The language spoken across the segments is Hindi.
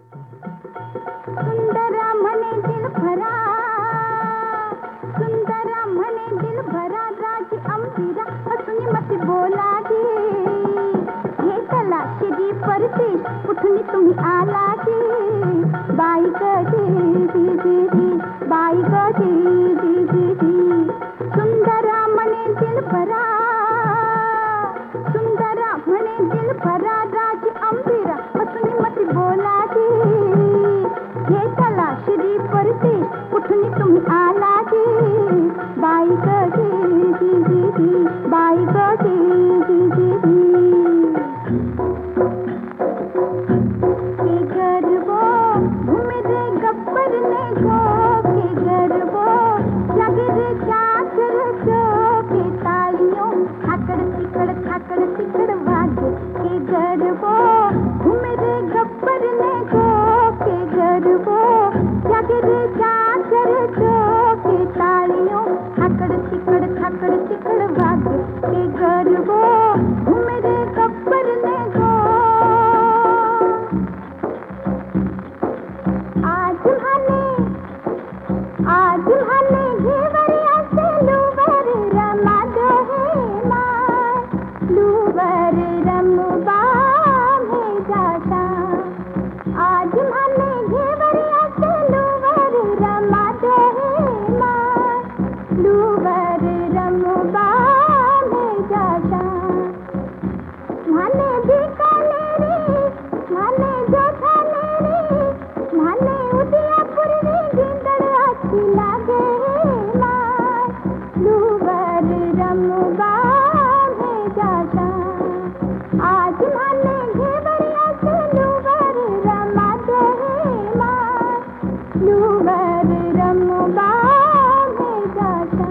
सुंदरा म्हणे दिल भरा, सुंदरा म्हणे दिल भरा, राज अंबिरा हसून मत बोला गे, हे चला शेजी परदेश उठून तुम्ही आला गे, by gay the the the, by गे दी दी दी. सुंदरा म्हणे दिल भरा, सुंदरा म्हणे दिल भरा, राज अंबिरा हसून मत बोला गे, हे चला श्री परदेश उठून तुम्ही आला गे, by gay the the the, by गे दी दी दी. के गरबो घूमे रे गब्बर ने गो, के गरबो लगे रे चाकर जो, के तालियों खाकड़ तिकड़ वागे, के गरबो घूमे रे गब्बर ने गो, के गरबो लगे रे चाकर जो, के तालियों खाकड़ तिकड़ वागे, के गरबो घूमे रे गब्बर ने गो. आज हने घेवरिया से लूवर रमा दो है मार, लूवर रमबा में जाता. आज हने घेवरिया से लूवर रमा दो है मार, लूवर रमबा में जाता. माने बीकानेरी, माने जोधानेरी, माने उदयपुर रे गिंदड़ अच्छी लागे मार, लूवर रमबा में जाता. आज माने घेवरिया से लूवर रमा दो है मार, लूवर रमबा में जाता.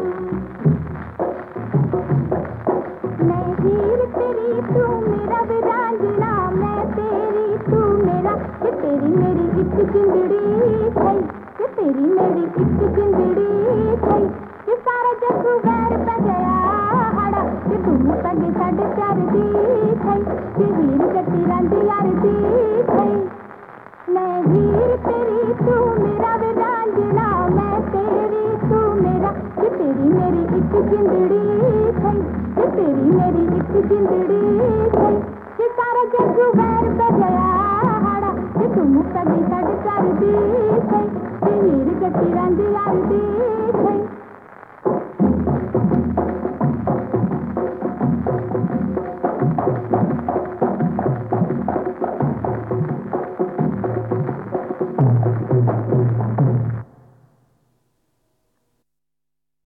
मैं हीर तेरी तू मेरा वीरांगना, मैं तेरी तू मेरा, ये तेरी मेरी एक जिंदड़ी थई, ये तेरी मेरी एक जिंदड़ी थई. ये सारा जग वैर पे गया हाड़ा, ये तुम पगे साढ़े प्यार दी थई, ये हीर जटी रंग यार दी थई. मैं हीर तेरी तू मेरा वीरांगना, मैं तेरी तू मेरा, ये तेरी मेरी एक जिंदड़ी थई, ये तेरी मेरी एक जिंदड़ी थई. ये सारा जग वैर पे गया हाड़ा, ये तुम कभी साढ़े प्यार दी थई, ये हीर जटी रंग यार दी